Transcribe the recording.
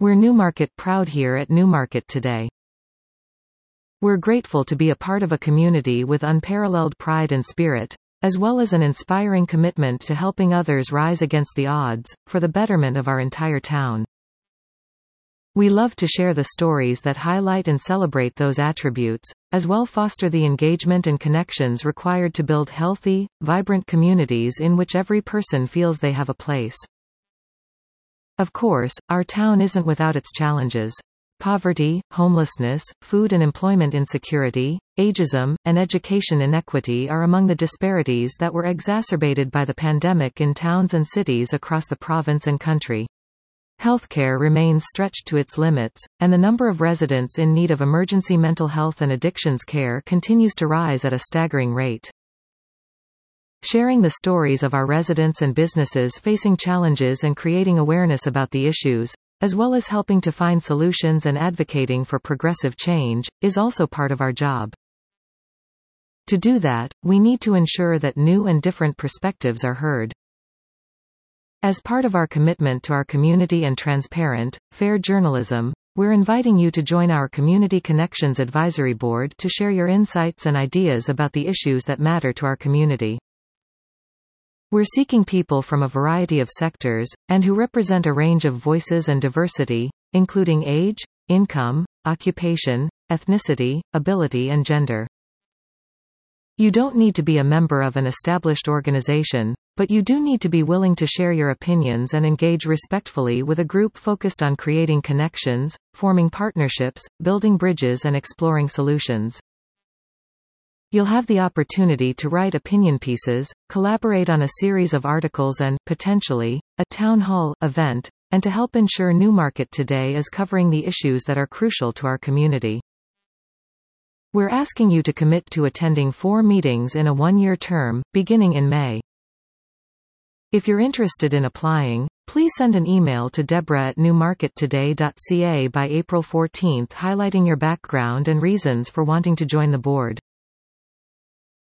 We're Newmarket proud here at Newmarket Today. We're grateful to be a part of a community with unparalleled pride and spirit, as well as an inspiring commitment to helping others rise against the odds, for the betterment of our entire town. We love to share the stories that highlight and celebrate those attributes, as well foster the engagement and connections required to build healthy, vibrant communities in which every person feels they have a place. Of course, our town isn't without its challenges. Poverty, homelessness, food and employment insecurity, ageism, and education inequity are among the disparities that were exacerbated by the pandemic in towns and cities across the province and country. Healthcare remains stretched to its limits, and the number of residents in need of emergency mental health and addictions care continues to rise at a staggering rate. Sharing the stories of our residents and businesses facing challenges and creating awareness about the issues, as well as helping to find solutions and advocating for progressive change, is also part of our job. To do that, we need to ensure that new and different perspectives are heard. As part of our commitment to our community and transparent, fair journalism, we're inviting you to join our Community Connections Advisory Board to share your insights and ideas about the issues that matter to our community. We're seeking people from a variety of sectors, and who represent a range of voices and diversity, including age, income, occupation, ethnicity, ability and gender. You don't need to be a member of an established organization, but you do need to be willing to share your opinions and engage respectfully with a group focused on creating connections, forming partnerships, building bridges and exploring solutions. You'll have the opportunity to write opinion pieces, collaborate on a series of articles and, potentially, a town hall event, and to help ensure Newmarket Today is covering the issues that are crucial to our community. We're asking you to commit to attending 4 meetings in a 1-year term, beginning in May. If you're interested in applying, please send an email to Deborah@newmarkettoday.ca by April 14 highlighting your background and reasons for wanting to join the board.